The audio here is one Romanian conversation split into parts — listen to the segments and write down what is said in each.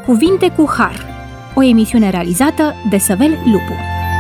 Cuvinte cu Har, o emisiune realizată de Săvel Lupu.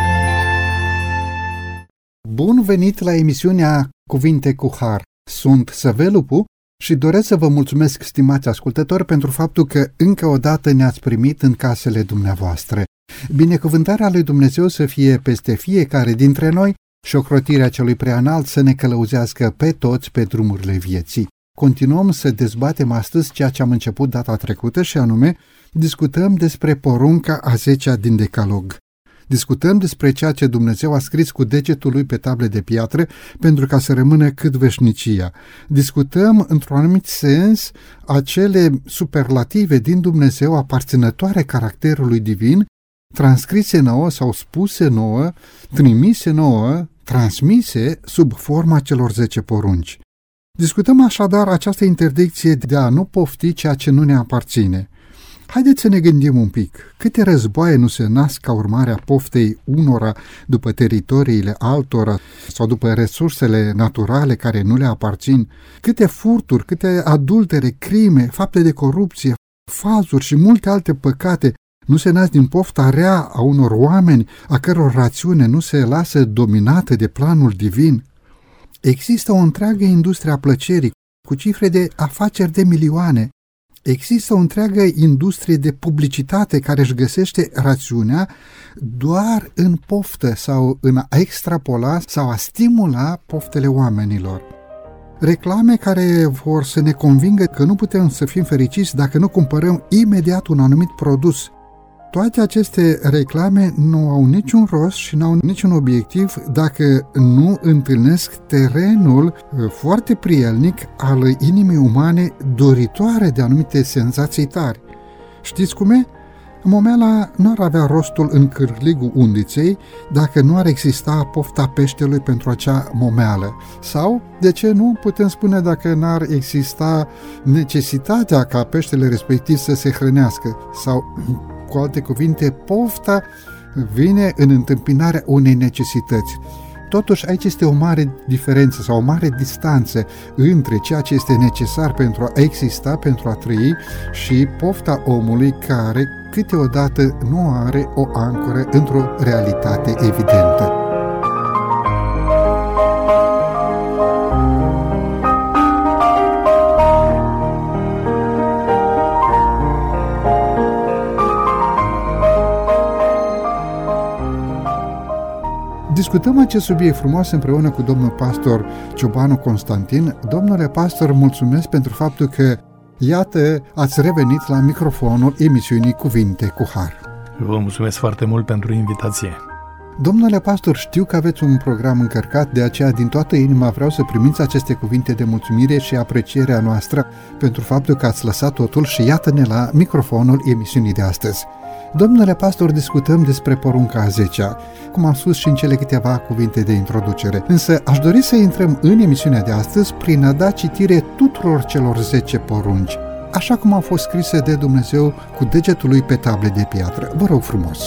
Bun venit la emisiunea Cuvinte cu Har. Sunt Săvel Lupu și doresc să vă mulțumesc, stimați ascultători, pentru faptul că încă o dată ne-ați primit în casele dumneavoastră. Binecuvântarea lui Dumnezeu să fie peste fiecare dintre noi și ocrotirea celui preanalt să ne călăuzească pe toți pe drumurile vieții. Continuăm să dezbatem astăzi ceea ce am început data trecută și anume discutăm despre porunca a 10-a din Decalog. Discutăm despre ceea ce Dumnezeu a scris cu degetul lui pe table de piatră pentru ca să rămână cât veșnicia. Discutăm într-un anumit sens acele superlative din Dumnezeu aparținătoare caracterului divin, transcrise nouă sau spuse nouă, trimise nouă, transmise sub forma celor 10 porunci. Discutăm așadar această interdicție de a nu pofti ceea ce nu ne aparține. Haideți să ne gândim un pic. Câte războaie nu se nasc ca urmare a poftei unora după teritoriile altora sau după resursele naturale care nu le aparțin? Câte furturi, câte adultere, crime, fapte de corupție, fazuri și multe alte păcate nu se nasc din pofta rea a unor oameni a căror rațiune nu se lasă dominată de planul divin? Există o întreagă industrie a plăcerii cu cifre de afaceri de milioane. Există o întreagă industrie de publicitate care își găsește rațiunea doar în poftă sau în a extrapola sau a stimula poftele oamenilor. Reclame care vor să ne convingă că nu putem să fim fericiți dacă nu cumpărăm imediat un anumit produs. Toate aceste reclame nu au niciun rost și nu au niciun obiectiv dacă nu întâlnesc terenul foarte prielnic al inimii umane doritoare de anumite senzații tari. Știți cum e? Momeala nu ar avea rostul în cârligul undiței dacă nu ar exista pofta peștelui pentru acea momeală. Sau, de ce nu, putem spune dacă n-ar exista necesitatea ca peștele respectiv să se hrănească. Sau, cu alte cuvinte, pofta vine în întâmpinarea unei necesități. Totuși, aici este o mare diferență sau o mare distanță între ceea ce este necesar pentru a exista, pentru a trăi și pofta omului care câteodată nu are o ancoră într-o realitate evidentă. Discutăm acest subiect frumos împreună cu domnul pastor Ciobanu Constantin. Domnule pastor, mulțumesc pentru faptul că, iată, ați revenit la microfonul emisiunii Cuvinte cu Har. Vă mulțumesc foarte mult pentru invitație. Domnule pastor, știu că aveți un program încărcat, de aceea din toată inima vreau să primiți aceste cuvinte de mulțumire și aprecierea noastră pentru faptul că ați lăsat totul și iată-ne la microfonul emisiunii de astăzi. Domnule pastor, discutăm despre porunca a 10-a, cum am spus și în cele câteva cuvinte de introducere. Însă aș dori să intrăm în emisiunea de astăzi prin a da citire tuturor celor 10 porunci, așa cum au fost scrise de Dumnezeu cu degetul lui pe table de piatră. Vă rog frumos.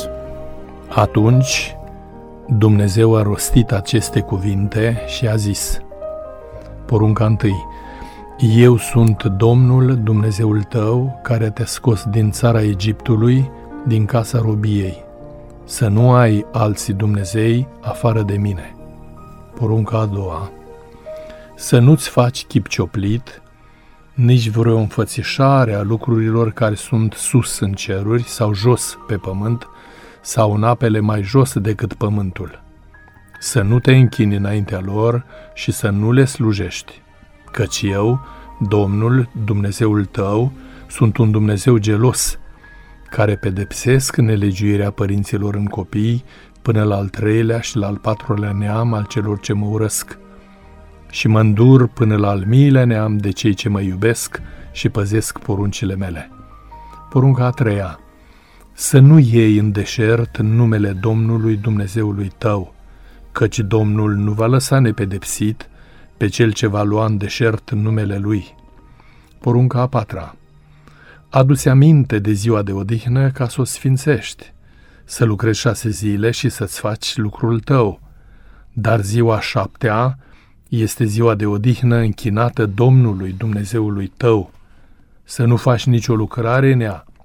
Atunci Dumnezeu a rostit aceste cuvinte și a zis: porunca 1. Eu sunt Domnul Dumnezeul tău, care te-a scos din țara Egiptului, din casa robiei. Să nu ai alți Dumnezei afară de mine. Porunca a 2. Să nu-ți faci chip cioplit, nici vreo înfățișare a lucrurilor care sunt sus în ceruri sau jos pe pământ sau în apele mai jos decât pământul. Să nu te închini înaintea lor și să nu le slujești, căci eu, Domnul, Dumnezeul tău, sunt un Dumnezeu gelos, care pedepsesc nelegiuirea părinților în copii până la al 3-lea și la al 4-lea neam al celor ce mă urăsc. Și mă îndur până la al 1000-lea neam de cei ce mă iubesc și păzesc poruncile mele. Porunca a 3. Să nu iei în deșert numele Domnului Dumnezeului tău, căci Domnul nu va lăsa nepedepsit pe cel ce va lua în deșert numele lui. Porunca a 4. Adu-ți aminte de ziua de odihnă ca să o sfințești, să lucrezi 6 zile și să-ți faci lucrul tău, dar ziua 7-a este ziua de odihnă închinată Domnului Dumnezeului tău. Să nu faci nicio lucrare în ea,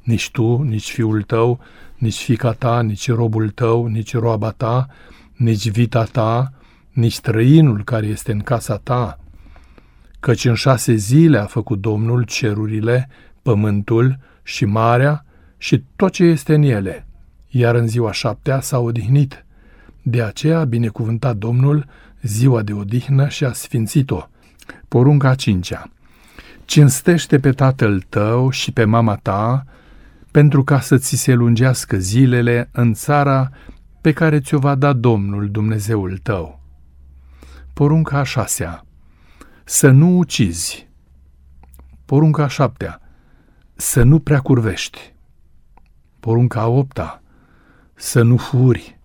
nici tu, nici fiul tău, nici fiica ta, nici robul tău, nici roaba ta, nici vita ta, nici străinul care este în casa ta. Căci în 6 zile a făcut Domnul cerurile, pământul și marea și tot ce este în ele, iar în ziua 7-a s-a odihnit. De aceea a binecuvântat Domnul ziua de odihnă și a sfințit-o. Porunca 5-a. Cinstește pe tatăl tău și pe mama ta, pentru ca să ți se lungească zilele în țara pe care ți-o va da Domnul Dumnezeul tău. Porunca 6-a. Să nu ucizi. Porunca 7-a. Să nu prea curvești. Porunca 8-a. Să nu furi.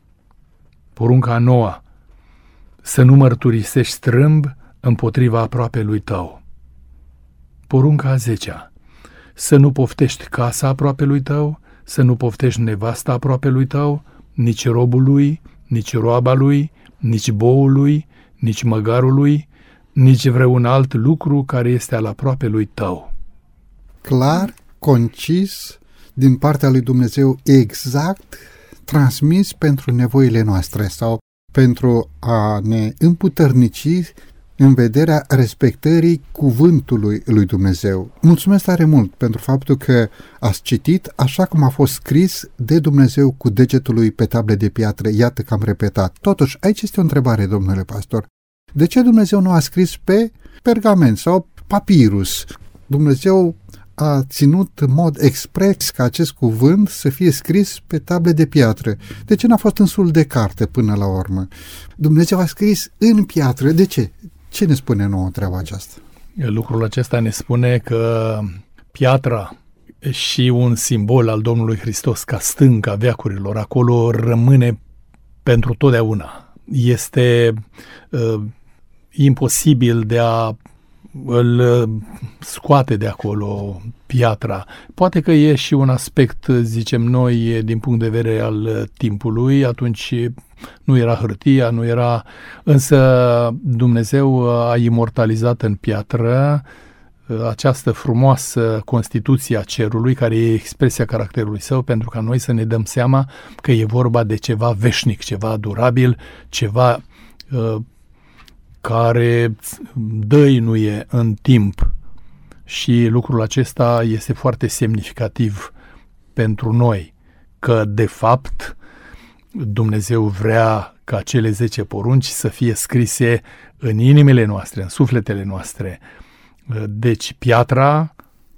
Porunca 9-a. Să nu mărturisești strâmb împotriva aproapelui tău. Porunca 10-a. Să nu poftești casa aproapelui tău, să nu poftești nevasta aproapelui tău, nici robul lui, nici roaba lui, nici boul lui, nici măgarul lui, nici vreun alt lucru care este al aproapelui tău. Clar, concis, din partea lui Dumnezeu, exact transmis pentru nevoile noastre sau pentru a ne împuternici în vederea respectării cuvântului lui Dumnezeu. Mulțumesc tare mult pentru faptul că ați citit așa cum a fost scris de Dumnezeu cu degetul lui pe table de piatră. Iată că am repetat. Totuși, aici este o întrebare, domnule pastor. De ce Dumnezeu nu a scris pe pergament sau papirus? Dumnezeu a ținut în mod expres ca acest cuvânt să fie scris pe table de piatră. De ce n-a fost în sul de carte până la urmă? Dumnezeu a scris în piatră. De ce? Ce ne spune nouă treaba aceasta? Lucrul acesta ne spune că piatra și un simbol al Domnului Hristos ca stânca veacurilor, acolo rămâne pentru totdeauna. Este imposibil de a îl scoate de acolo piatra. Poate că e și un aspect, zicem noi, din punct de vedere al timpului, atunci nu era hârtia, nu era... Însă Dumnezeu a imortalizat în piatră această frumoasă constituție a cerului, care e expresia caracterului său, pentru ca noi să ne dăm seama că e vorba de ceva veșnic, ceva durabil, ceva care dăinuie în timp. Și lucrul acesta este foarte semnificativ pentru noi, că de fapt Dumnezeu vrea ca cele 10 porunci să fie scrise în inimile noastre, în sufletele noastre. Deci piatra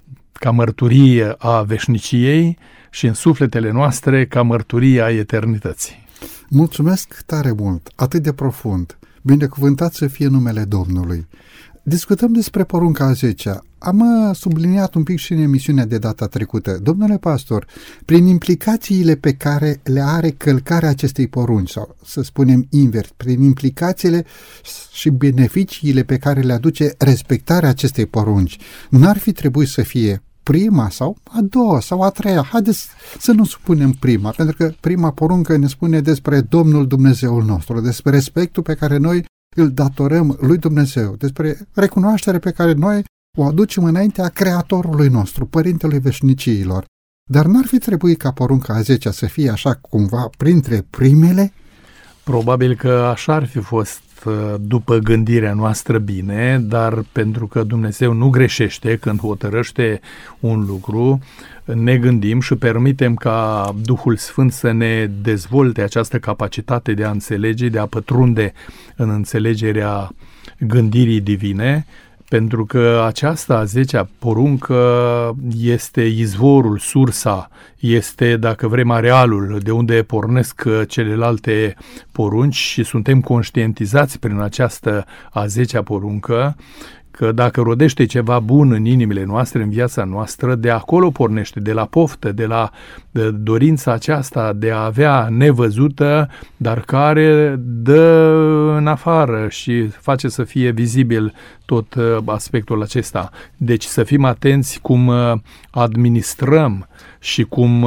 ca mărturie a veșniciei și în sufletele noastre ca mărturie a eternității. Mulțumesc tare mult, atât de profund. Binecuvântat să fie numele Domnului. Discutăm despre porunca a 10-a. Am subliniat un pic și în emisiunea de data trecută. Domnule pastor, prin implicațiile pe care le are călcarea acestei porunci, sau să spunem invers, prin implicațiile și beneficiile pe care le aduce respectarea acestei porunci, n-ar fi trebuit să fie prima sau a doua sau a treia? Haideți să nu spunem prima, pentru că prima poruncă ne spune despre Domnul Dumnezeul nostru, despre respectul pe care noi îl datorăm lui Dumnezeu, despre recunoașterea pe care noi o aducem înaintea Creatorului nostru, Părintelui Veșniciilor. Dar n-ar fi trebuit ca porunca a 10-a să fie așa cumva printre primele? Probabil că așa ar fi fost după gândirea noastră bine, dar pentru că Dumnezeu nu greșește când hotărăște un lucru, ne gândim și permitem ca Duhul Sfânt să ne dezvolte această capacitate de a înțelege, de a pătrunde în înțelegerea gândirii divine, pentru că aceasta a 10-a poruncă este izvorul, sursa, este, dacă vrem, arealul de unde pornesc celelalte porunci și suntem conștientizați prin această a 10-a poruncă că dacă rodește ceva bun în inimile noastre, în viața noastră, de acolo pornește, de la poftă, de la dorința aceasta de a avea nevăzută, dar care dă în afară și face să fie vizibil tot aspectul acesta. Deci să fim atenți cum administrăm și cum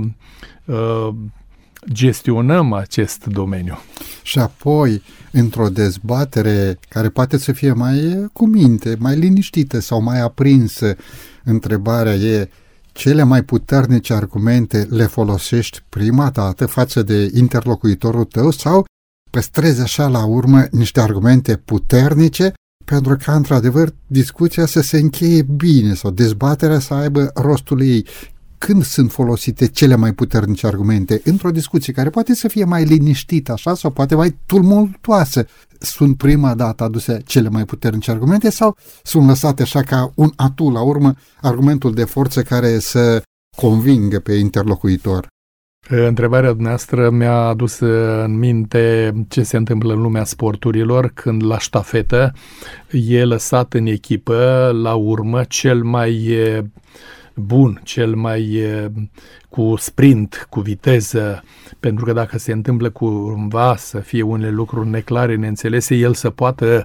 gestionăm acest domeniu. Și apoi, într-o dezbatere care poate să fie mai cu minte, mai liniștită sau mai aprinsă, întrebarea e: cele mai puternice argumente le folosești prima dată față de interlocuitorul tău sau păstrezi așa la urmă niște argumente puternice pentru ca, într-adevăr, discuția să se încheie bine sau dezbaterea să aibă rostul ei. Când sunt folosite cele mai puternice argumente într-o discuție care poate să fie mai liniștită așa sau poate mai tumultoasă, sunt prima dată aduse cele mai puternice argumente sau sunt lăsate așa ca un atu la urmă, argumentul de forță care să convingă pe interlocuitor? Întrebarea dumneavoastră mi-a adus în minte ce se întâmplă în lumea sporturilor când la ștafetă e lăsat în echipă la urmă cel mai bun, cel mai cu sprint, cu viteză, pentru că dacă se întâmplă cumva să fie unele lucruri neclare, neînțelese, el să poată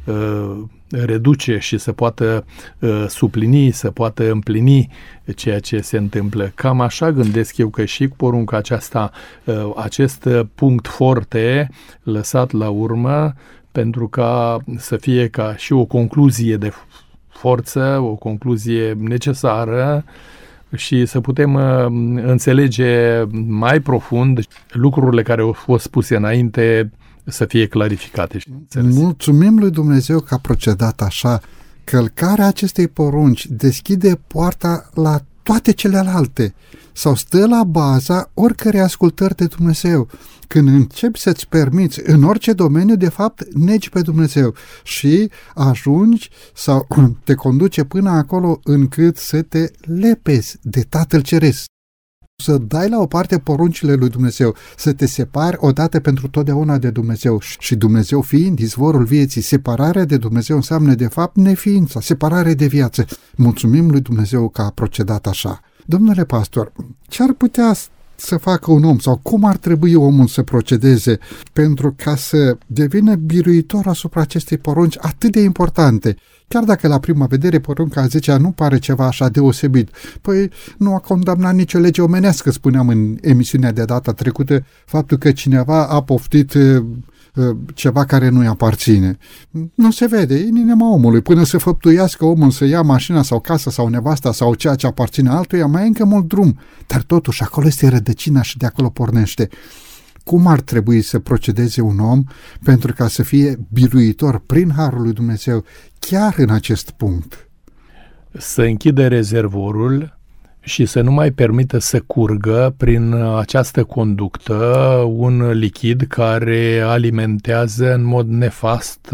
reduce și să poată suplini, să poată împlini ceea ce se întâmplă. Cam așa gândesc eu că și cu porunca aceasta, acest punct forte lăsat la urmă, pentru ca să fie ca și o concluzie de forță, o concluzie necesară și să putem înțelege mai profund lucrurile care au fost spuse înainte să fie clarificate. Mulțumim lui Dumnezeu că a procedat așa. Călcarea acestei porunci deschide poarta la toate celelalte sau stă la baza oricărei ascultări de Dumnezeu. Când începi să-ți permiți în orice domeniu, de fapt, negi pe Dumnezeu și ajungi sau te conduce până acolo încât să te lepezi de Tatăl Ceresc. Să dai la o parte poruncile lui Dumnezeu, să te separi odată pentru totdeauna de Dumnezeu și Dumnezeu fiind izvorul vieții, separarea de Dumnezeu înseamnă de fapt neființa, separare de viață. Mulțumim lui Dumnezeu că a procedat așa. Domnule pastor, ce ar putea să facă un om sau cum ar trebui omul să procedeze pentru ca să devină biruitor asupra acestei porunci atât de importante? Chiar dacă la prima vedere porunca a 10-a nu pare ceva așa deosebit. Păi nu a condamnat nicio lege omenească, spuneam în emisiunea de data trecută, faptul că cineva a poftit ceva care nu-i aparține. Nu se vede, e în inima omului. Până să făptuiască omul să ia mașina sau casa sau nevasta sau ceea ce aparține altuia, mai e încă mult drum. Dar totuși acolo este rădăcina și de acolo pornește. Cum ar trebui să procedeze un om pentru ca să fie biruitor prin harul lui Dumnezeu chiar în acest punct? Să închidă rezervorul și să nu mai permită să curgă prin această conductă un lichid care alimentează în mod nefast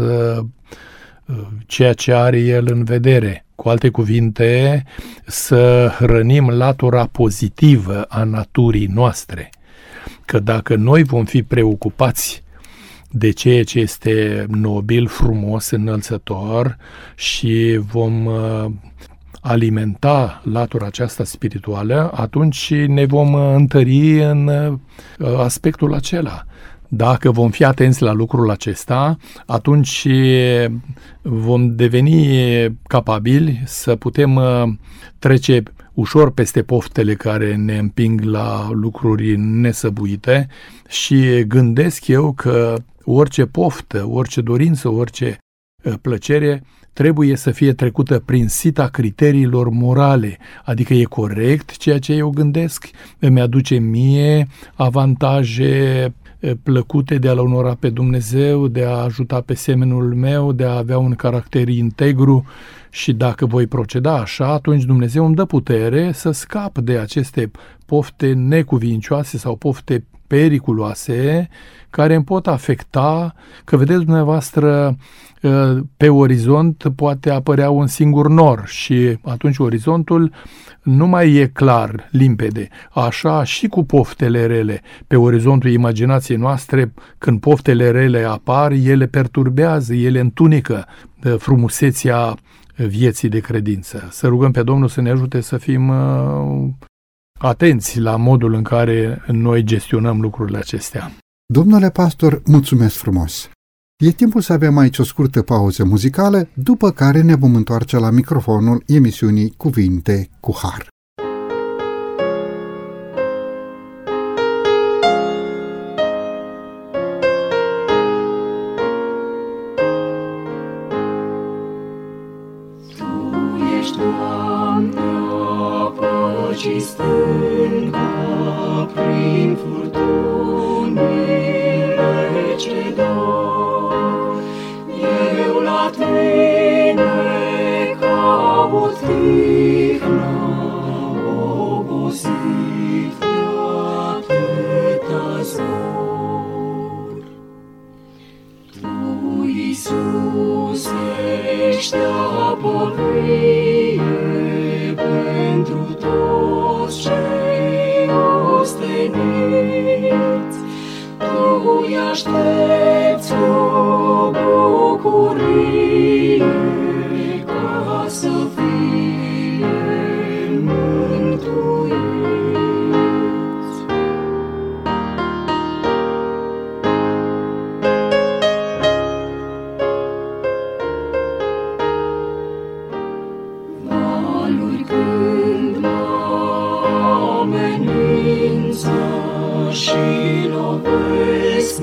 ceea ce are el în vedere. Cu alte cuvinte, să hrănim latura pozitivă a naturii noastre. Că dacă noi vom fi preocupați de ceea ce este nobil, frumos, înălțător și vom alimenta latura aceasta spirituală, atunci ne vom întări în aspectul acela. Dacă vom fi atenți la lucrul acesta, atunci vom deveni capabili să putem trece ușor peste poftele care ne împing la lucruri nesăbuite și gândesc eu că orice poftă, orice dorință, orice plăcere trebuie să fie trecută prin sita criteriilor morale, adică e corect ceea ce eu gândesc, îmi aduce mie avantaje plăcute de a-L onora pe Dumnezeu, de a ajuta pe semenul meu, de a avea un caracter integru și dacă voi proceda așa, atunci Dumnezeu îmi dă putere să scap de aceste pofte necuvincioase sau pofte periculoase care îmi pot afecta, că vedeți dumneavoastră pe orizont poate apărea un singur nor și atunci orizontul nu mai e clar, limpede. Așa și cu poftele rele. Pe orizontul imaginației noastre, când poftele rele apar, ele perturbează, ele întunecă frumusețea vieții de credință. Să rugăm pe Domnul să ne ajute să fim atenți la modul în care noi gestionăm lucrurile acestea. Domnule pastor, mulțumesc frumos! E timpul să avem aici o scurtă pauză muzicală, după care ne vom întoarce la microfonul emisiunii Cuvinte cu Har. Tu ești, Doamne, apă și stânga prin furtunile ce dau. Eu la tine caut tihna, obosit de-atâta zbor. Tu, Iisus, ești apă vie pentru toți cei osteniți. Tu-i aștepți o bucurie ca să fie mântuiți. Valuri când mă amenință și lovesc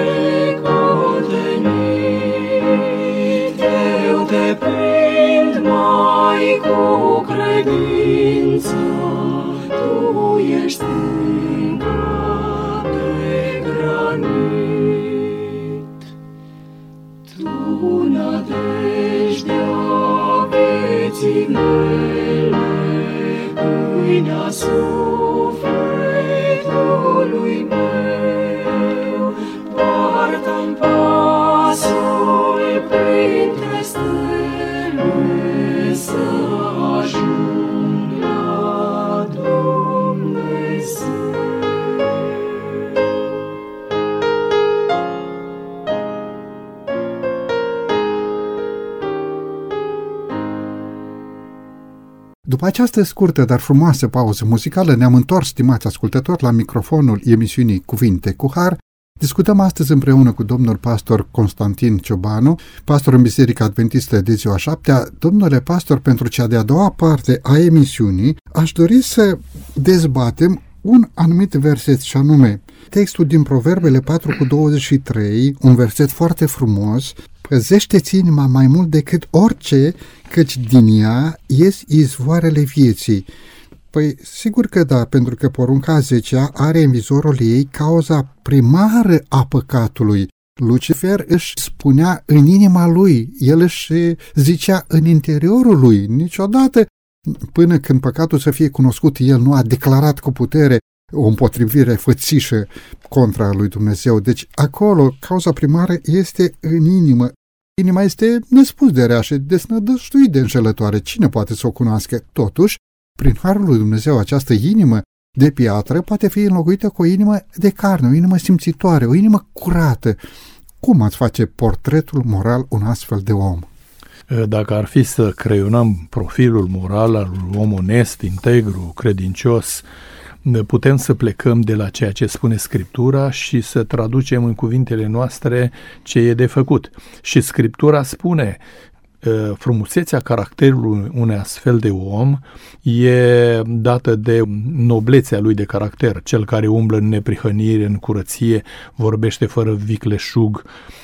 necontenit, eu te prind mai cu credință, tu ești stânga de granit. Tu, nădejdea vieții mele, pâinea sufletului meu, poartă-mi pasul printre stele să ajung la Dumnezeu. După această scurtă, dar frumoasă pauză muzicală, ne-am întors, stimați ascultători, la microfonul emisiunii Cuvinte cu Har. Discutăm astăzi împreună cu domnul pastor Constantin Ciobanu, pastor în Biserica Adventistă de Ziua Șaptea. Domnule pastor, pentru cea de-a doua parte a emisiunii, aș dori să dezbatem un anumit verset, și anume textul din Proverbele 4:23, un verset foarte frumos: păzește-ți inima mai mult decât orice, căci din ea ies izvoarele vieții. Păi, sigur că da, pentru că porunca 10-a are în vizorul ei cauza primară a păcatului. Lucifer își spunea în inima lui, el își zicea în interiorul lui. Niciodată, până când păcatul să fie cunoscut, el nu a declarat cu putere o împotrivire fățișă contra lui Dumnezeu. Deci acolo cauza primară este în inimă. Inima este nespus de rea și desnădăjduit de înșelătoare. Cine poate să o cunoască? Totuși, prin harul lui Dumnezeu, această inimă de piatră poate fi înlocuită cu o inimă de carne, o inimă simțitoare, o inimă curată. Cum ați face portretul moral un astfel de om? Dacă ar fi să creionăm profilul moral al unui om onest, integru, credincios, putem să plecăm de la ceea ce spune Scriptura și să traducem în cuvintele noastre ce e de făcut. Și Scriptura spune: frumusețea caracterului unui astfel de om e dată de noblețea lui de caracter. Cel care umblă în neprihănire, în curăție, vorbește fără vicleșug,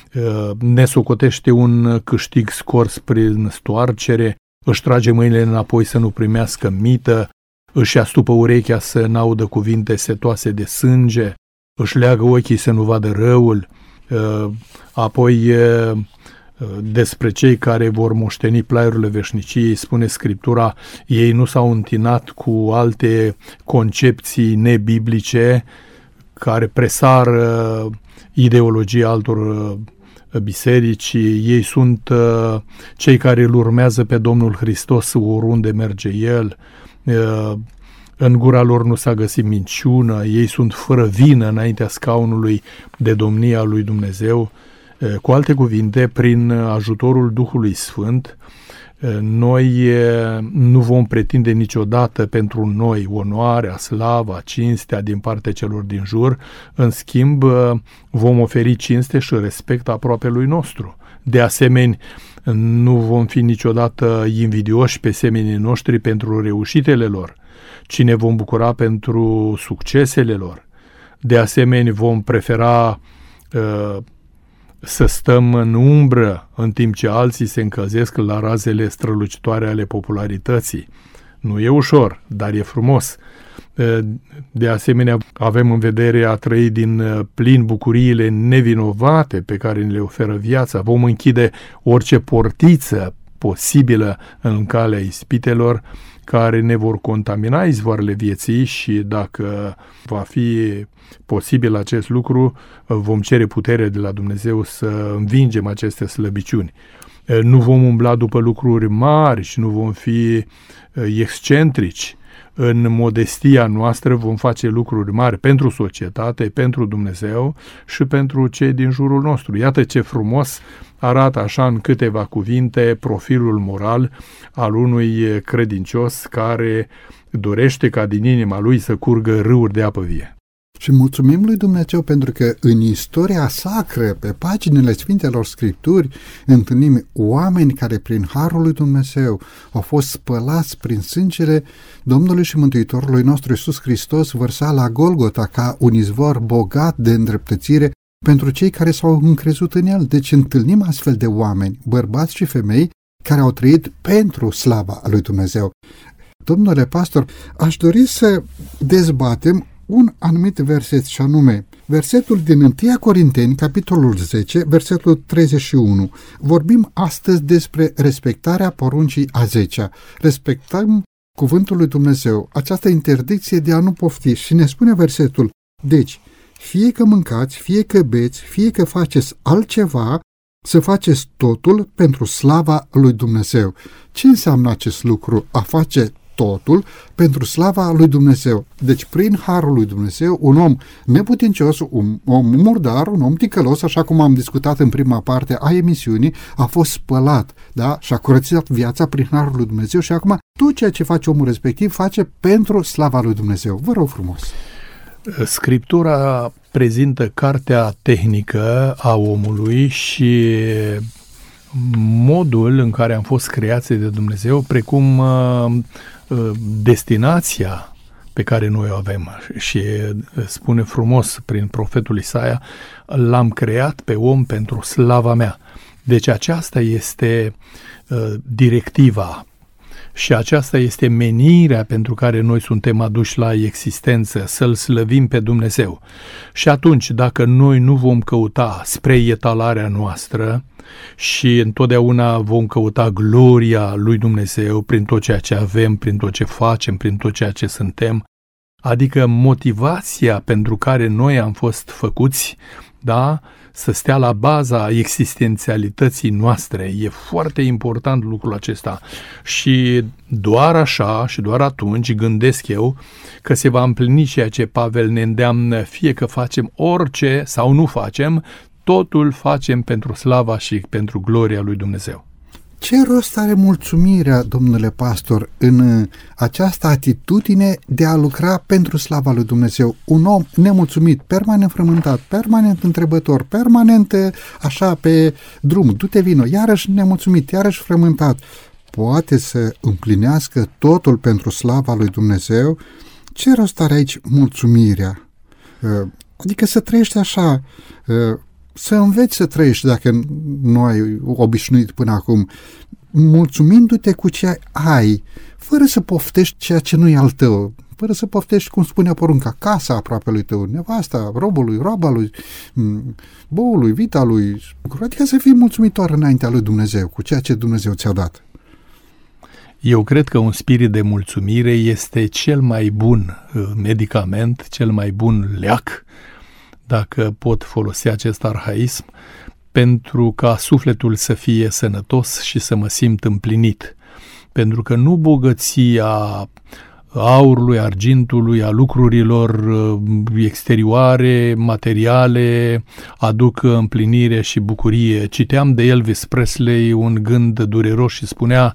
ne socotește un câștig scors prin stoarcere, își trage mâinile înapoi să nu primească mită, își astupă urechea să n-audă cuvinte setoase de sânge, își leagă ochii să nu vadă răul. Apoi, despre cei care vor moșteni plaiurile veșniciei, spune Scriptura: ei nu s-au întinat cu alte concepții nebiblice care presară ideologia altor biserici. Ei sunt cei care îl urmează pe Domnul Hristos oriunde merge El. În gura lor nu s-a găsit minciună, ei sunt fără vină înaintea scaunului de domnia lui Dumnezeu. Cu alte cuvinte, prin ajutorul Duhului Sfânt, noi nu vom pretinde niciodată pentru noi onoarea, slava, cinstea din partea celor din jur. În schimb, vom oferi cinste și respect aproapelui nostru. De asemenea, nu vom fi niciodată invidioși pe semenii noștri pentru reușitele lor, ci ne vom bucura pentru succesele lor. De asemenea, vom prefera să stăm în umbră în timp ce alții se încălzesc la razele strălucitoare ale popularității. Nu e ușor, dar e frumos. De asemenea, avem în vedere a trăi din plin bucuriile nevinovate pe care ne le oferă viața. Vom închide orice portiță posibilă în calea ispitelor care ne vor contamina izvoarele vieții și dacă va fi posibil acest lucru, vom cere putere de la Dumnezeu să învingem aceste slăbiciuni. Nu vom umbla după lucruri mari și nu vom fi excentrici. În modestia noastră vom face lucruri mari pentru societate, pentru Dumnezeu și pentru cei din jurul nostru. Iată ce frumos arată așa în câteva cuvinte profilul moral al unui credincios care dorește ca din inima lui să curgă râuri de apă vie. Și mulțumim lui Dumnezeu pentru că în istoria sacră, pe paginile Sfintelor Scripturi, întâlnim oameni care prin harul lui Dumnezeu au fost spălați prin sângele Domnului și Mântuitorului nostru Iisus Hristos, vărsat la Golgota ca un izvor bogat de îndreptățire pentru cei care s-au încrezut în el. Deci întâlnim astfel de oameni, bărbați și femei, care au trăit pentru slava lui Dumnezeu. Domnule pastor, aș dori să dezbatem un anumit verset, și anume versetul din 1 Corinteni, capitolul 10, versetul 31. Vorbim astăzi despre respectarea poruncii a 10-a. Respectăm cuvântul lui Dumnezeu, această interdicție de a nu pofti, și ne spune versetul: deci, fie că mâncați, fie că beți, fie că faceți altceva, să faceți totul pentru slava lui Dumnezeu. Ce înseamnă acest lucru, a face totul pentru slava lui Dumnezeu? Deci prin harul lui Dumnezeu, un om neputincios, un om murdar, un om ticălos, așa cum am discutat în prima parte a emisiunii, a fost spălat, da? Și a curățat viața prin harul lui Dumnezeu și acum tot ceea ce face omul respectiv face pentru slava lui Dumnezeu. Vă rog frumos! Scriptura prezintă cartea tehnică a omului și modul în care am fost creați de Dumnezeu, precum destinația pe care noi o avem. Și spune frumos prin profetul Isaia: l-am creat pe om pentru slava mea. Deci aceasta este directiva și aceasta este menirea pentru care noi suntem aduși la existență, să-L slăvim pe Dumnezeu. Și atunci, dacă noi nu vom căuta spre etalarea noastră și întotdeauna vom căuta gloria lui Dumnezeu prin tot ceea ce avem, prin tot ce facem, prin tot ceea ce suntem, adică motivația pentru care noi am fost făcuți, da, să stea la baza existențialității noastre. E foarte important lucrul acesta și doar așa și doar atunci gândesc eu că se va împlini ceea ce Pavel ne îndeamnă, fie că facem orice sau nu facem, totul facem pentru slava și pentru gloria lui Dumnezeu. Ce rost are mulțumirea, domnule pastor, în această atitudine de a lucra pentru slava lui Dumnezeu? Un om nemulțumit, permanent frământat, permanent întrebător, permanent așa pe drum, du-te vino, iarăși nemulțumit, iarăși frământat, poate să împlinească totul pentru slava lui Dumnezeu? Ce rost are aici mulțumirea? Adică să trăiești așa, să înveți să trăiești, dacă nu ai obișnuit până acum, mulțumindu-te cu ce ai, fără să poftești ceea ce nu e al tău, fără să poftești, cum spunea porunca, casa aproapelui tău, nevasta, robului, roaba lui, boului, vita lui, adică să fii mulțumitor înaintea lui Dumnezeu cu ceea ce Dumnezeu ți-a dat. Eu cred că un spirit de mulțumire este cel mai bun medicament, cel mai bun leac, dacă pot folosi acest arhaism, pentru ca sufletul să fie sănătos și să mă simt împlinit. Pentru că nu bogăția aurului, argintului, a lucrurilor exterioare, materiale, aduc împlinire și bucurie. Citeam de Elvis Presley un gând dureros și spunea: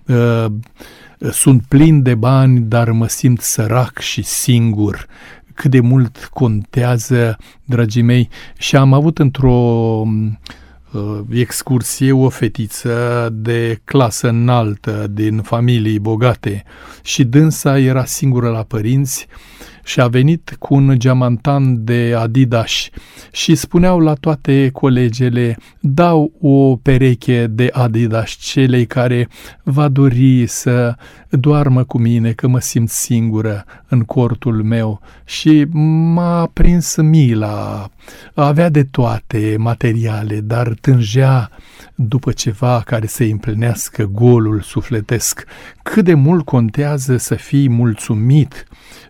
sunt plin de bani, dar mă simt sărac și singur. Cât de mult contează, dragii mei, și am avut într-o excursie o fetiță de clasă înaltă, din familii bogate, și dânsa era singură la părinți și a venit cu un geamantan de Adidas și spuneau la toate colegele: dau o pereche de Adidas celei care va dori să doarmă cu mine, că mă simt singură în cortul meu. Și m-a prins mila, avea de toate materiale, dar tângea după ceva care să împlinească golul sufletesc. Cât de mult contează să fii mulțumit.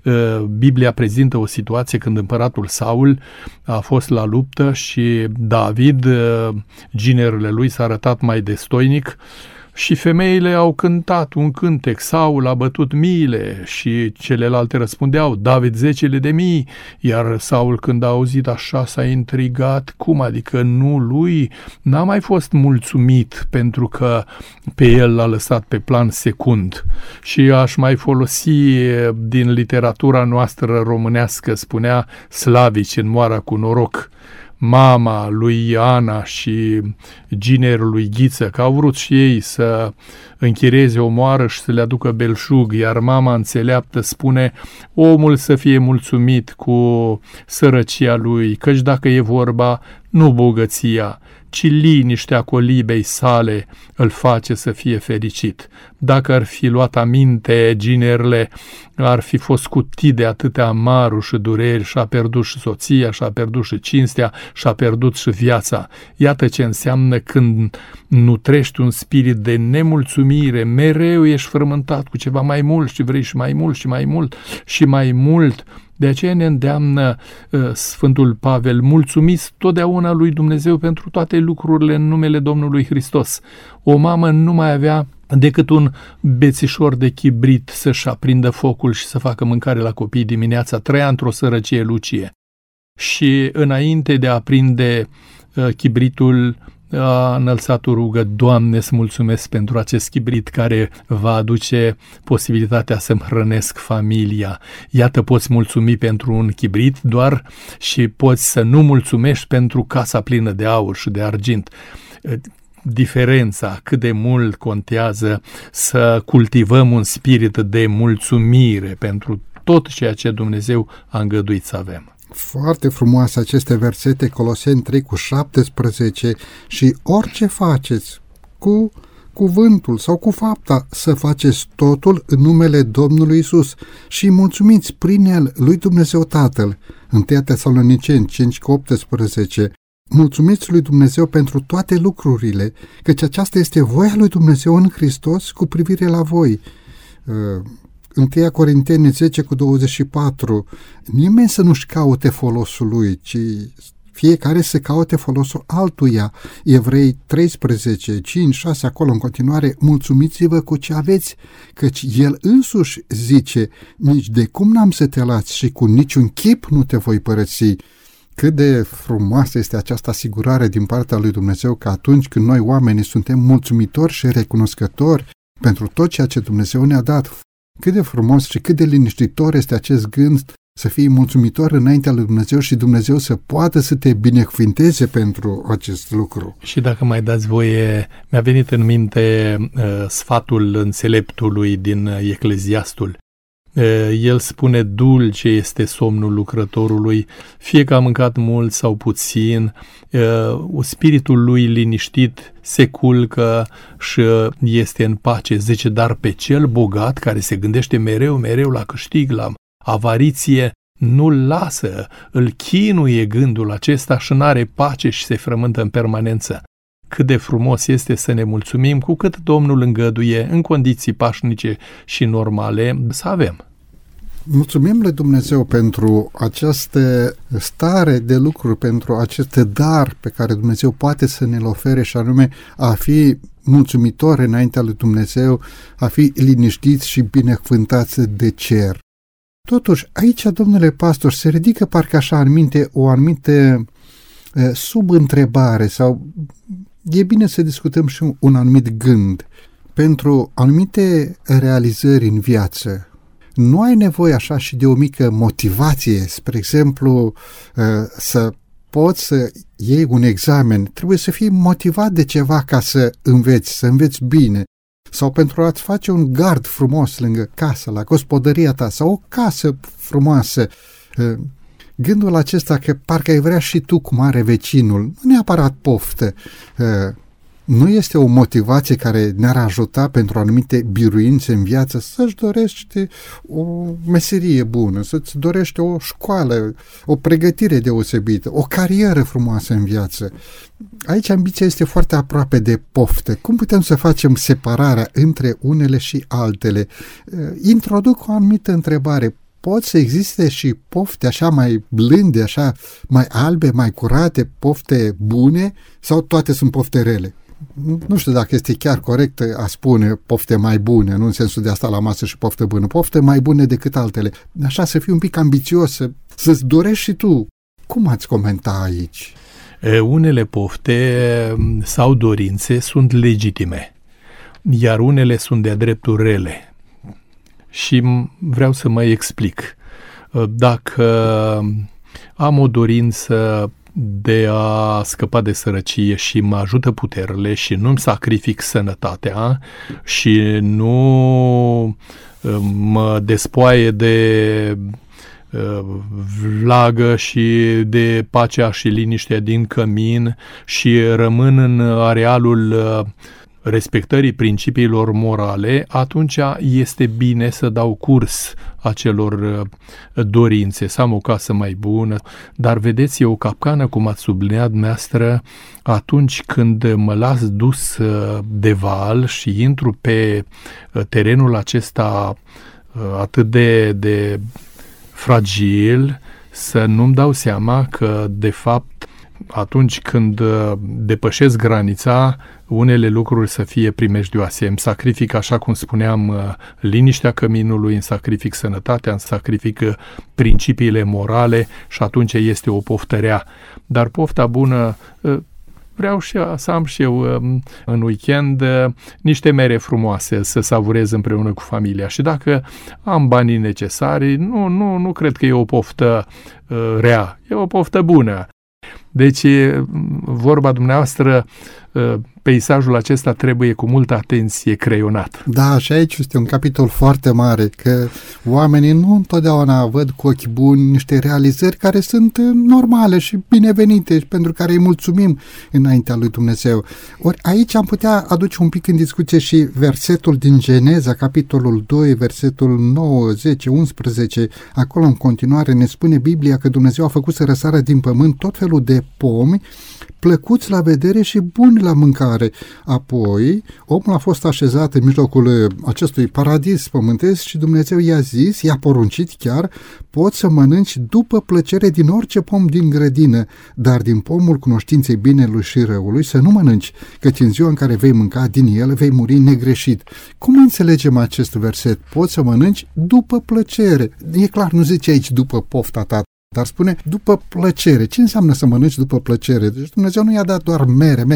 Biblia prezintă o situație când împăratul Saul a fost la luptă și David, ginerele lui, s-a arătat mai destoinic și femeile au cântat un cântec: Saul a bătut miile, și celelalte răspundeau: David 10.000. Iar Saul, când a auzit așa, s-a intrigat: cum adică nu lui? N-a mai fost mulțumit pentru că pe el l-a lăsat pe plan secund. Și aș mai folosi din literatura noastră românească, spunea Slavici în Moara cu noroc, mama lui Ana și ginerul lui Ghiță, că au vrut și ei să închireze o moară și să le aducă belșug, iar mama înțeleaptă spune: omul să fie mulțumit cu sărăcia lui, căci dacă e vorba, nu bogăția, ci liniștea colibei sale îl face să fie fericit. Dacă ar fi luat aminte ginerele, ar fi fost cutit de atâtea amaruri și dureri, și-a pierdut și soția, și-a pierdut și cinstea, și-a pierdut și viața. Iată ce înseamnă când nutrești un spirit de nemulțumire, mereu ești frământat cu ceva mai mult și vrei și mai mult și mai mult și mai mult. De aceea ne îndeamnă Sfântul Pavel: mulțumiți totdeauna lui Dumnezeu pentru toate lucrurile în numele Domnului Hristos. O mamă nu mai avea decât un bețișor de chibrit să-și aprindă focul și să facă mâncare la copii dimineața. Trăia într-o sărăcie lucie. Și înainte de a aprinde chibritul, a înălțat o rugă: Doamne, îți mulțumesc pentru acest chibrit care va aduce posibilitatea să-mi hrănesc familia. Iată, poți mulțumi pentru un chibrit doar și poți să nu mulțumești pentru casa plină de aur și de argint. Diferența, cât de mult contează să cultivăm un spirit de mulțumire pentru tot ceea ce Dumnezeu a îngăduit să avem. Foarte frumoase aceste versete, Coloseni 3:17, și orice faceți cu cuvântul sau cu fapta, să faceți totul în numele Domnului Iisus și mulțumiți prin el lui Dumnezeu Tatăl. 1 Tesaloniceni 5:18. Mulțumiți lui Dumnezeu pentru toate lucrurile, căci aceasta este voia lui Dumnezeu în Hristos cu privire la voi. 1 Corinteni 10:24. Nimeni să nu-și caute folosul lui, ci fiecare să caute folosul altuia. Evrei 13, 5, 6, acolo în continuare: mulțumiți-vă cu ce aveți, căci el însuși zice: nici de cum n-am să te lați și cu niciun chip nu te voi părăsi. Cât de frumoasă este această asigurare din partea lui Dumnezeu, că atunci când noi oamenii suntem mulțumitori și recunoscători pentru tot ceea ce Dumnezeu ne-a dat, cât de frumos și cât de liniștitor este acest gând să fii mulțumitor înaintea lui Dumnezeu și Dumnezeu să poată să te binecuvinteze pentru acest lucru. Și dacă mai dați voie, mi-a venit în minte sfatul înțeleptului din Ecleziastul. El spune: dulce este somnul lucrătorului, fie că a mâncat mult sau puțin, spiritul lui liniștit se culcă și este în pace. Zice: dar pe cel bogat, care se gândește mereu la câștig, la avariție, nu-l lasă, îl chinuie gândul acesta și n-are pace și se frământă în permanență. Cât de frumos este să ne mulțumim cu cât Domnul îngăduie, în condiții pașnice și normale, să avem. Mulțumim lui Dumnezeu pentru această stare de lucruri, pentru acest dar pe care Dumnezeu poate să ne-l ofere, și anume a fi mulțumitor înaintea lui Dumnezeu, a fi liniștiți și binecuvântați de cer. Totuși, aici, domnule pastor, se ridică parcă așa în minte o anumită subîntrebare, sau e bine să discutăm și un anumit gând. Pentru anumite realizări în viață, nu ai nevoie așa și de o mică motivație, spre exemplu, să poți să iei un examen, trebuie să fii motivat de ceva ca să înveți bine. sau pentru a-ți face un gard frumos lângă casă, la gospodăria ta, sau o casă frumoasă. Gândul acesta că parcă ai vrea și tu cum are vecinul, nu neapărat poftă, nu este o motivație care ne-ar ajuta pentru anumite biruințe în viață să-și dorești o meserie bună, să-ți dorești o școală, o pregătire deosebită, o carieră frumoasă în viață. Aici ambiția este foarte aproape de poftă. Cum putem să facem separarea între unele și altele? Introduc o anumită întrebare. Pot să existe și pofte așa mai blânde, așa mai albe, mai curate, pofte bune, sau toate sunt pofte rele? Nu știu dacă este chiar corect a spune pofte mai bune, nu în sensul de a sta la masă și pofte bună, pofte mai bune decât altele. Așa să fii un pic ambițios, să-ți dorești și tu. Cum ați comenta aici? Unele pofte sau dorințe sunt legitime, iar unele sunt de-a dreptul rele. Și vreau să mă explic. Dacă am o dorință de a scăpa de sărăcie și mă ajută puterile și nu-mi sacrific sănătatea și nu mă despoaie de vlagă și de pacea și liniștea din cămin și rămân în arealul respectării principiilor morale, atunci este bine să dau curs acelor dorințe, să am o casă mai bună. Dar vedeți, e o capcană, cum ați subliniat dumneavoastră, atunci când mă las dus de val și intru pe terenul acesta atât de fragil, să nu-mi dau seama că, de fapt, atunci când depășesc granița, unele lucruri să fie primejdioase. Îmi sacrific, așa cum spuneam, liniștea căminului, îmi sacrific sănătatea, îmi sacrific principiile morale și atunci este o poftă rea. Dar pofta bună, vreau și să am și eu în weekend niște mere frumoase să savurez împreună cu familia. Și dacă am banii necesari, nu cred că e o poftă rea, e o poftă bună. Deci, vorba dumneavoastră, peisajul acesta trebuie cu multă atenție creionat. Da, și aici este un capitol foarte mare, că oamenii nu întotdeauna văd cu ochi buni niște realizări care sunt normale și binevenite și pentru care îi mulțumim înaintea lui Dumnezeu. Ori aici am putea aduce un pic în discuție și versetul din Geneza, capitolul 2, versetul 9, 10, 11. Acolo în continuare ne spune Biblia că Dumnezeu a făcut să răsară din pământ tot felul de pomi plăcuți la vedere și buni la mâncare. Apoi, omul a fost așezat în mijlocul acestui paradis pământesc și Dumnezeu i-a zis, i-a poruncit chiar, poți să mănânci după plăcere din orice pom din grădină, dar din pomul cunoștinței binelui și răului să nu mănânci, căci în ziua în care vei mânca din el vei muri negreșit. Cum înțelegem acest verset? Poți să mănânci după plăcere. E clar, nu zice aici după pofta ta, dar spune după plăcere. Ce înseamnă să mănânci după plăcere? Deci Dumnezeu nu i-a dat doar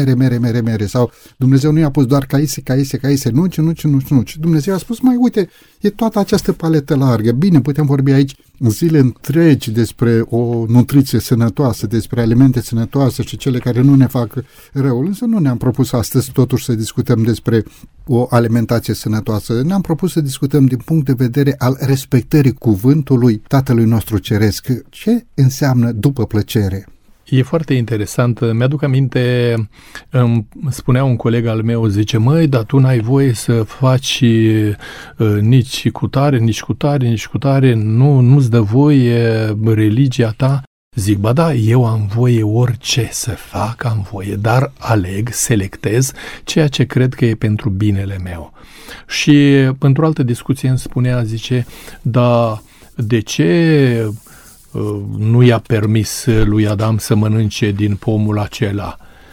mere, sau Dumnezeu nu i-a pus doar caise, nuci. Dumnezeu a spus, uite, e toată această paletă largă. Bine, putem vorbi aici zile întregi despre o nutriție sănătoasă, despre alimente sănătoase și cele care nu ne fac răul, însă nu ne-am propus astăzi totuși să discutăm despre o alimentație sănătoasă. Ne-am propus să discutăm din punct de vedere al respectării cuvântului Tatălui nostru Ceresc. Ce înseamnă după plăcere? E foarte interesant. Mi-aduc aminte, îmi spunea un coleg al meu, zice, dar tu n-ai voie să faci nici cu tare, nu-ți dă voie religia ta. Zic, da, eu am voie orice să fac, am voie, dar selectez ceea ce cred că e pentru binele meu. Și într-o altă discuție îmi spunea, zice, de ce nu i-a permis lui Adam să mănânce din pomul acela?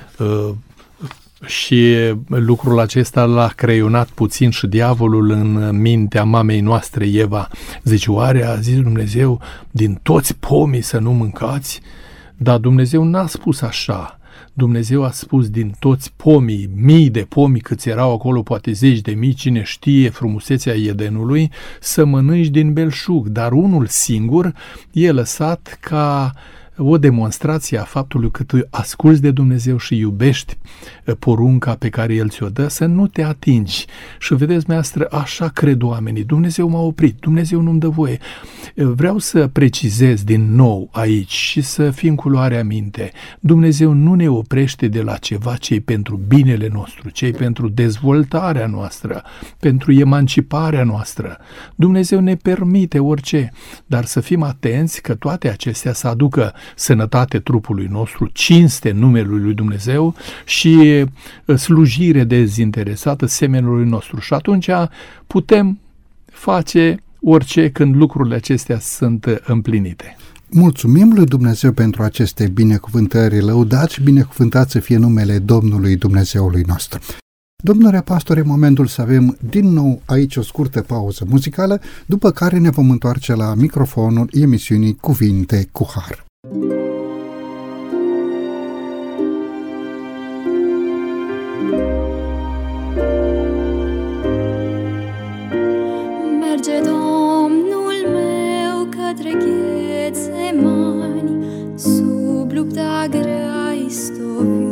Și lucrul acesta l-a creionat puțin și diavolul în mintea mamei noastre, Eva. Zice, oare a zis Dumnezeu din toți pomii să nu mâncați? Dar Dumnezeu n-a spus așa. Dumnezeu a spus din toți pomii, mii de pomi câți erau acolo, poate 10.000, cine știe frumusețea Edenului, să mănânci din belșug, dar unul singur e lăsat ca o demonstrație a faptului că tu asculți de Dumnezeu și iubești porunca pe care El ți-o dă, să nu te atingi. Și vedeți, maestră, așa cred oamenii. Dumnezeu m-a oprit, Dumnezeu nu-mi dă voie. Vreau să precizez din nou aici și să fim cu luarea minte. Dumnezeu nu ne oprește de la ceva ce-i pentru binele nostru, ce-i pentru dezvoltarea noastră, pentru emanciparea noastră. Dumnezeu ne permite orice, dar să fim atenți că toate acestea să aducă sănătate trupului nostru, cinste numelui lui Dumnezeu și slujire dezinteresată semenului nostru. Și atunci putem face orice când lucrurile acestea sunt împlinite. Mulțumim lui Dumnezeu pentru aceste binecuvântări, lăudați și binecuvântați să fie numele Domnului Dumnezeului nostru. Domnule pastor, e momentul să avem din nou aici o scurtă pauză muzicală, după care ne vom întoarce la microfonul emisiunii Cuvinte cu Har. Merge Domnul meu către Ghețemani, sub lupta grea istovit.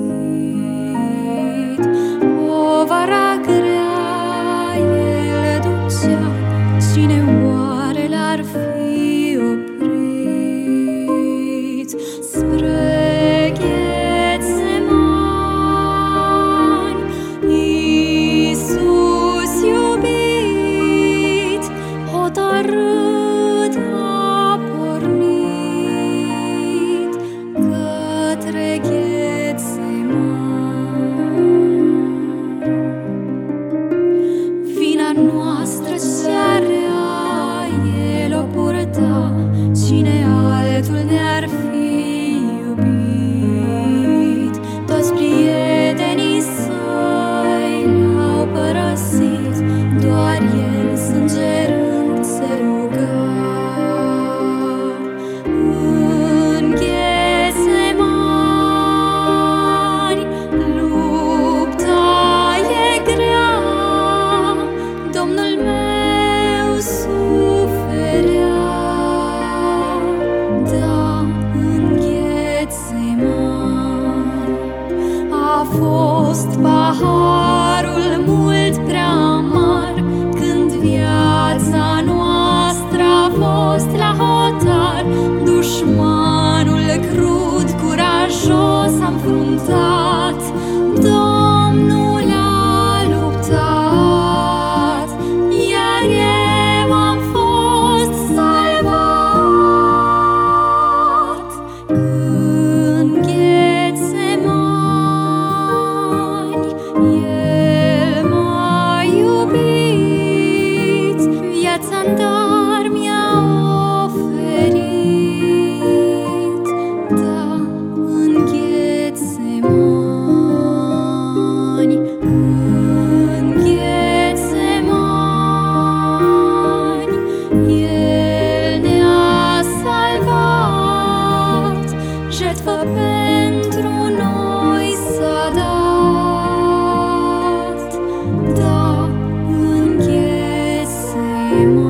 Povara grea El ducea, cine oare l-ar fi oprit? Spre Ghețemani, Iisus iubit, hotărât a pornit către noastră cea rea El o purta, cine altul ne-ar fi iubit? Toți prietenii săi l-au părăsit, doar El sângerând se ruga. În Ghețemani lupta e grea, Domnul meu suferea, da, în Ghețemani a fost paharul mult prea amar, când viața noastră a fost la hotar. Dușmanul crud, curajos a înfruntat, Domnul a luptat, iar eu am fost salvat. În Ghețemani El m-a iubit, viața-n dar mi-a oferit, da, în Ghețemani, în Ghețemani El ne-a salvat, jertfă pentru noi s-a dat, da, în Ghețemani.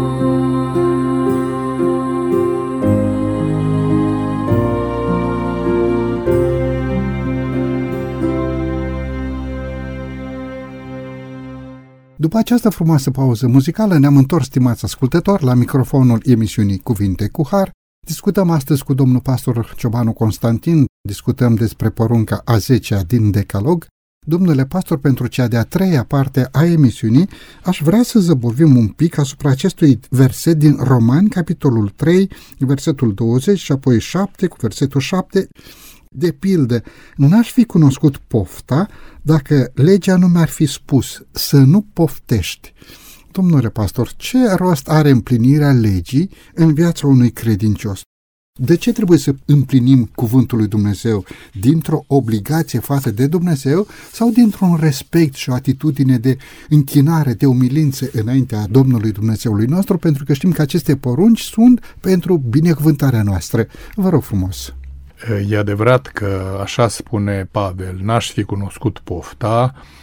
După această frumoasă pauză muzicală ne-am întors, stimați ascultători, la microfonul emisiunii Cuvinte cu Har. Discutăm astăzi cu domnul pastor Ciobanu Constantin, discutăm despre porunca a 10-a din Decalog. Domnule pastor, pentru cea de-a 3-a parte a emisiunii, aș vrea să zăbovim un pic asupra acestui verset din Romani, capitolul 3, versetul 20 și apoi 7 cu versetul 7. De pildă, n-aș fi cunoscut pofta dacă legea nu mi-ar fi spus să nu poftești. Domnule pastor, ce rost are împlinirea legii în viața unui credincios? De ce trebuie să împlinim cuvântul lui Dumnezeu? Dintr-o obligație față de Dumnezeu sau dintr-un respect și o atitudine de închinare, de umilință înaintea Domnului Dumnezeului nostru, pentru că știm că aceste porunci sunt pentru binecuvântarea noastră. Vă rog frumos! E adevărat că așa spune Pavel, n-aș fi cunoscut pofta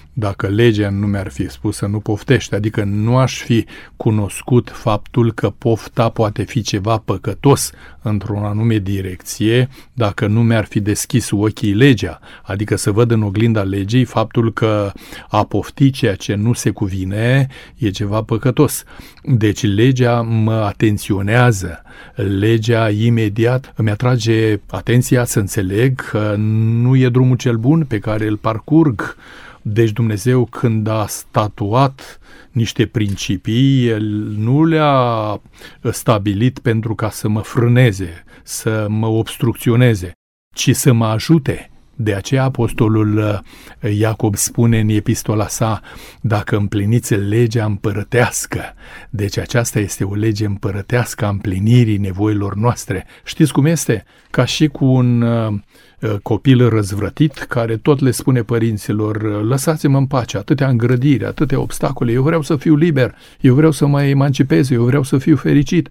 dacă legea nu mi-ar fi spus să nu poftești, adică nu aș fi cunoscut faptul că pofta poate fi ceva păcătos într-o anume direcție, dacă nu mi-ar fi deschis ochii legea, adică să văd în oglinda legii faptul că a pofti ceea ce nu se cuvine e ceva păcătos. Deci legea mă atenționează, legea imediat îmi atrage atenția să înțeleg că nu e drumul cel bun pe care îl parcurg. Deci Dumnezeu, când a statuat niște principii, El nu le-a stabilit pentru ca să mă frâneze, să mă obstrucționeze, ci să mă ajute. De aceea apostolul Iacob spune în epistola sa, dacă împliniți legea împărătească, deci aceasta este o lege împărătească a împlinirii nevoilor noastre. Știți cum este? Ca și cu un copil răzvrătit care tot le spune părinților, lăsați-mă în pace, atâtea îngrădiri, atâtea obstacole, eu vreau să fiu liber, eu vreau să mă emancipez, eu vreau să fiu fericit.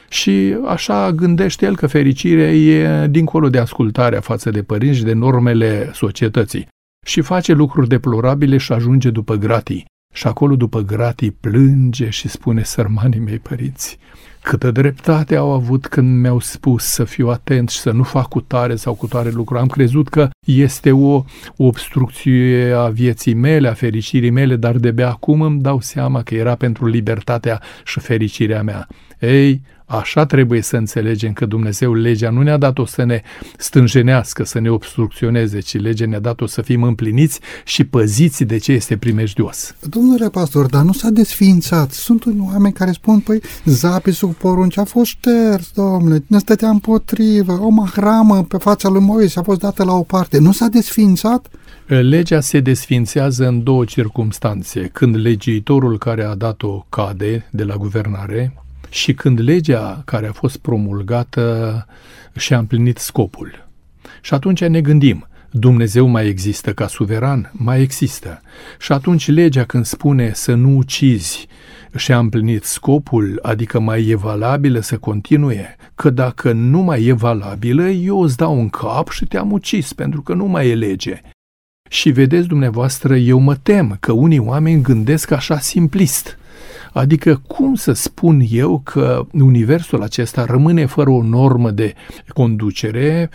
Și așa gândește el că fericirea e dincolo de ascultarea față de părinți și de normele societății. Și face lucruri deplorabile și ajunge după gratii. Și acolo după gratii plânge și spune, sărmanii mei părinți, câtă dreptate au avut când mi-au spus să fiu atent și să nu fac cu tare sau cu tare lucru. Am crezut că este o obstrucție a vieții mele, a fericirii mele, dar de-abia acum îmi dau seama că era pentru libertatea și fericirea mea. Ei, așa trebuie să înțelegem că Dumnezeu, legea nu ne-a dat-o să ne stânjenească, să ne obstrucționeze, ci legea ne-a dat-o să fim împliniți și păziți de ce este primejdios. Domnule pastor, dar nu s-a desființat. Sunt unii oameni care spun, păi, zapisul cu porunci a fost șters, domnule, ne stătea împotrivă, o mahramă pe fața lui Moise a fost dată la o parte. Nu s-a desființat? Legea se desființează în două circumstanțe. Când legiuitorul care a dat-o cade de la guvernare, și când legea care a fost promulgată și-a împlinit scopul. Și atunci ne gândim, Dumnezeu mai există ca suveran? Mai există. Și atunci legea când spune să nu ucizi și-a împlinit scopul, adică mai e valabilă să continue, că dacă nu mai e valabilă, eu îți dau un cap și te-am ucis, pentru că nu mai e lege. Și vedeți dumneavoastră, eu mă tem că unii oameni gândesc așa simplist. Adică cum să spun eu că universul acesta rămâne fără o normă de conducere,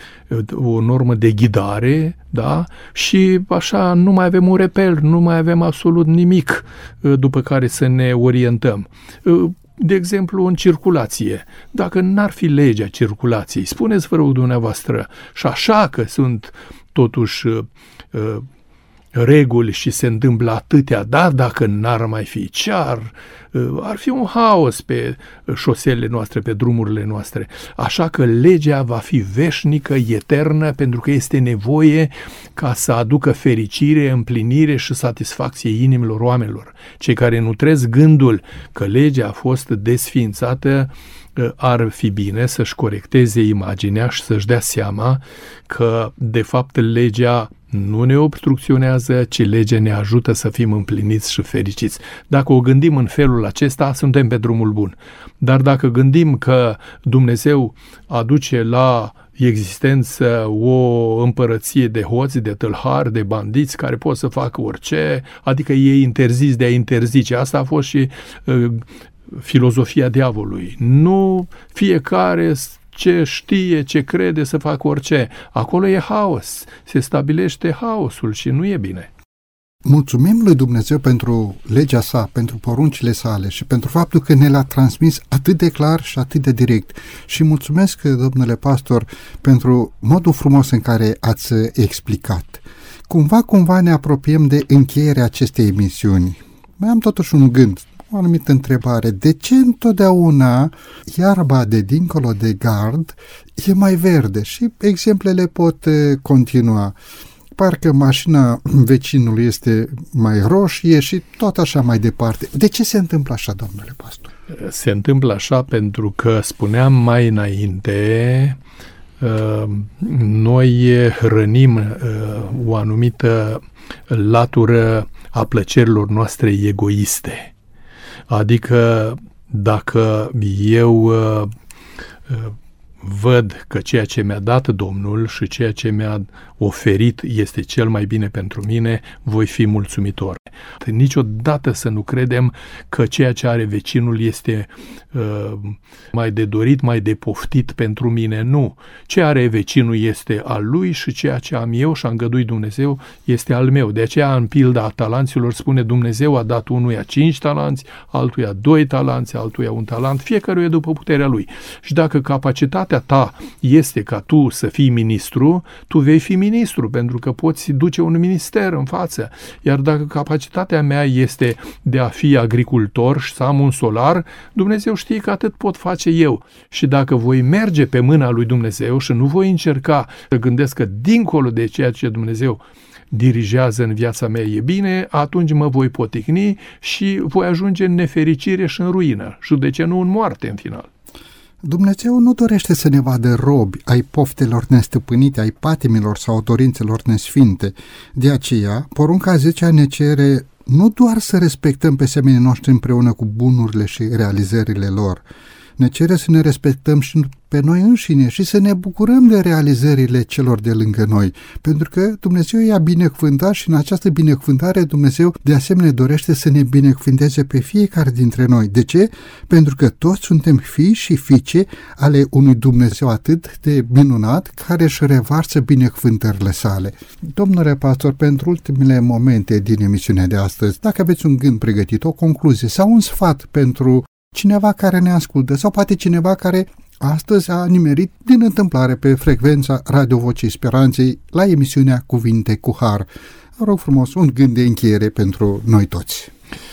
o normă de ghidare, da? Și așa nu mai avem un repel, nu mai avem absolut nimic după care să ne orientăm. De exemplu, în circulație. Dacă n-ar fi legea circulației, spuneți vă rog dumneavoastră, și așa că sunt totuși reguli și se întâmplă atâtea, dar dacă n-ar mai fi, ar fi un haos pe șoselele noastre, pe drumurile noastre. Așa că legea va fi veșnică, eternă, pentru că este nevoie ca să aducă fericire, împlinire și satisfacție inimilor oamenilor. Cei care nutresc gândul că legea a fost desființată, ar fi bine să-și corecteze imaginea și să-și dea seama că, de fapt, legea nu ne obstrucționează, ci legea ne ajută să fim împliniți și fericiți. Dacă o gândim în felul acesta, suntem pe drumul bun. Dar dacă gândim că Dumnezeu aduce la existență o împărăție de hoți, de tâlhari, de bandiți care pot să facă orice, adică ei interziți de a interzice. Asta a fost și filozofia diavolului. Nu fiecare ce știe, ce crede să facă orice. Acolo e haos. Se stabilește haosul și nu e bine. Mulțumim lui Dumnezeu pentru legea sa, pentru poruncile sale și pentru faptul că ne l-a transmis atât de clar și atât de direct. Și mulțumesc, domnule pastor, pentru modul frumos în care ați explicat. Cumva ne apropiem de încheierea acestei emisiuni. Mai am totuși un gând, o anumită întrebare. De ce întotdeauna iarba de dincolo de gard e mai verde? Și exemplele pot continua. Parcă mașina vecinului este mai roșie și tot așa mai departe. De ce se întâmplă așa, domnule pastor? Se întâmplă așa pentru că, spuneam mai înainte, noi hrănim o anumită latură a plăcerilor noastre egoiste. Adică dacă eu văd că ceea ce mi-a dat Domnul și ceea ce mi-a oferit este cel mai bine pentru mine, voi fi mulțumitor. Niciodată să nu credem că ceea ce are vecinul este mai de dorit, mai de poftit pentru mine. Nu. Ce are vecinul este al lui și ceea ce am eu și a îngăduit Dumnezeu este al meu. De aceea, în pilda talanților, spune Dumnezeu a dat unuia 5 talanți, altuia 2 talanți, altuia 1 talent, fiecăruia după puterea lui. Și dacă capacitatea ta este ca tu să fii ministru, tu vei fi ministru, pentru că poți duce un minister în față. Iar dacă capacitatea mea este de a fi agricultor și să am un solar, Dumnezeu știe că atât pot face eu. Și dacă voi merge pe mâna lui Dumnezeu și nu voi încerca să gândesc că dincolo de ceea ce Dumnezeu dirigează în viața mea e bine, atunci mă voi poticni și voi ajunge în nefericire și în ruină. Și de ce nu în moarte în final? Dumnezeu nu dorește să ne vadă robi ai poftelor nestăpânite, ai patimilor sau dorințelor nesfinte. De aceea, porunca 10-a ne cere nu doar să respectăm pe semenii noștri împreună cu bunurile și realizările lor, ne cere să ne respectăm și pe noi înșine și să ne bucurăm de realizările celor de lângă noi, pentru că Dumnezeu i-a binecuvântat și în această binecuvântare Dumnezeu de asemenea dorește să ne binecuvânteze pe fiecare dintre noi. De ce? Pentru că toți suntem fii și fiice ale unui Dumnezeu atât de minunat care își revarsă binecuvântările sale. Domnule pastor, pentru ultimele momente din emisiunea de astăzi, dacă aveți un gând pregătit, o concluzie sau un sfat pentru cineva care ne ascultă sau poate cineva care astăzi a nimerit din întâmplare pe frecvența Radio Vocii Speranței la emisiunea Cuvinte cu Har. Vă rog frumos, un gând de încheiere pentru noi toți.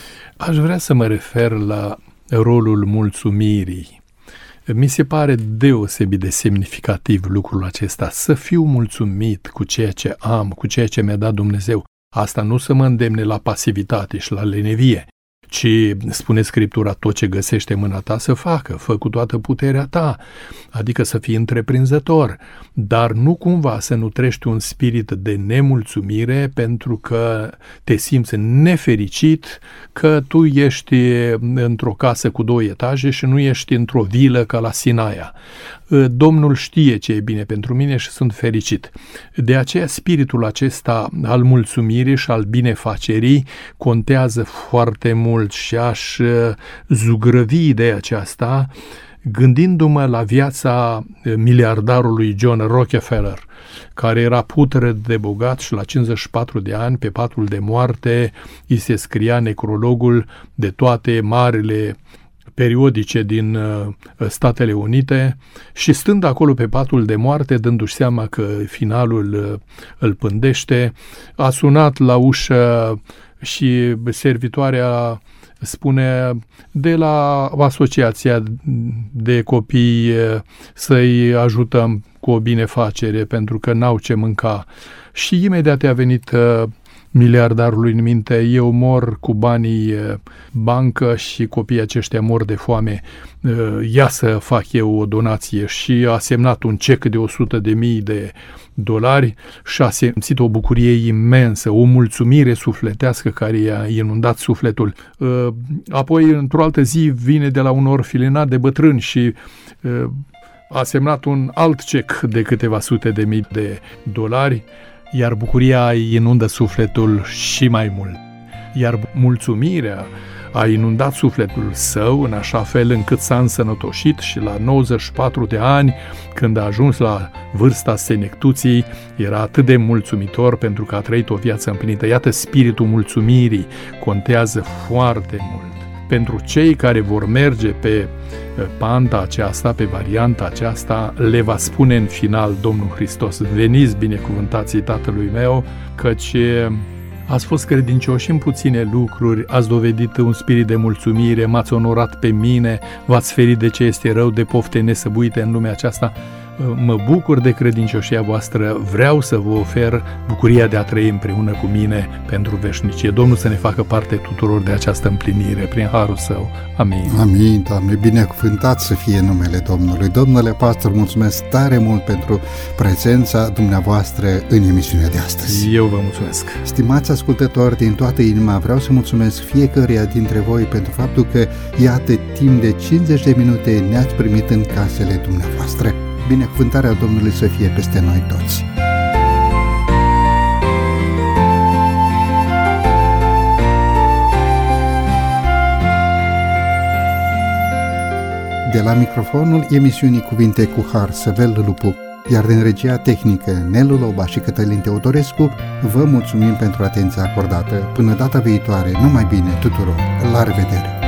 Aș vrea să mă refer la rolul mulțumirii. Mi se pare deosebit de semnificativ lucrul acesta, să fiu mulțumit cu ceea ce am, cu ceea ce mi-a dat Dumnezeu. Asta nu să mă îndemne la pasivitate și la lenevie, ci spune Scriptura, tot ce găsește mâna ta să facă, fă cu toată puterea ta, adică să fii întreprinzător, dar nu cumva să nutrești un spirit de nemulțumire pentru că te simți nefericit că tu ești într-o casă cu 2 etaje și nu ești într-o vilă ca la Sinaia. Domnul știe ce e bine pentru mine și sunt fericit. De aceea spiritul acesta al mulțumirii și al binefacerii contează foarte mult și aș zugrăvi ideea aceasta gândindu-mă la viața miliardarului John Rockefeller, care era putred de bogat și la 54 de ani, pe patul de moarte, îi se scria necrologul de toate marile periodice din Statele Unite și stând acolo pe patul de moarte, dându-și seama că finalul îl pândește, a sunat la ușă și servitoarea spune de la asociația de copii să-i ajutăm cu o binefacere pentru că n-au ce mânca. Și imediat a venit miliardarului în minte, eu mor cu banii bancă și copiii aceștia mor de foame, ia să fac eu o donație, și a semnat un cec de $100.000 și a simțit o bucurie imensă, o mulțumire sufletească care i-a inundat sufletul. Apoi, într-o altă zi, vine de la un orfelinat de bătrâni și a semnat un alt cec de câteva $100.000, iar bucuria îi inundă sufletul și mai mult. Iar mulțumirea a inundat sufletul său în așa fel încât s-a însănătoșit și la 94 de ani, când a ajuns la vârsta senectuții, era atât de mulțumitor pentru că a trăit o viață împlinită. Iată, spiritul mulțumirii contează foarte mult. Pentru cei care vor merge pe panta aceasta, pe varianta aceasta, le va spune în final Domnul Hristos: veniți binecuvântații Tatălui meu, căci ați fost credincioși în puține lucruri, ați dovedit un spirit de mulțumire, m-ați onorat pe mine, v-ați ferit de ce este rău, de pofte nesăbuite în lumea aceasta. Mă bucur de credincioșia voastră, vreau să vă ofer bucuria de a trăi împreună cu mine pentru veșnicie. Domnul să ne facă parte tuturor de această împlinire, prin harul Său. Amin. Amin, Doamne, binecuvântat să fie numele Domnului. Domnule pastor, mulțumesc tare mult pentru prezența dumneavoastră în emisiunea de astăzi. Eu vă mulțumesc. Stimați ascultători, din toată inima vreau să mulțumesc fiecăruia dintre voi pentru faptul că, iată, timp de 50 de minute ne-ați primit în casele dumneavoastră. Binecuvântarea Domnului să fie peste noi toți. De la microfonul emisiunii Cuvinte cu Har, Săvel Lupu, iar din regia tehnică Nelu Loba și Cătălin Teodorescu, vă mulțumim pentru atenția acordată. Până data viitoare, numai bine tuturor! La revedere!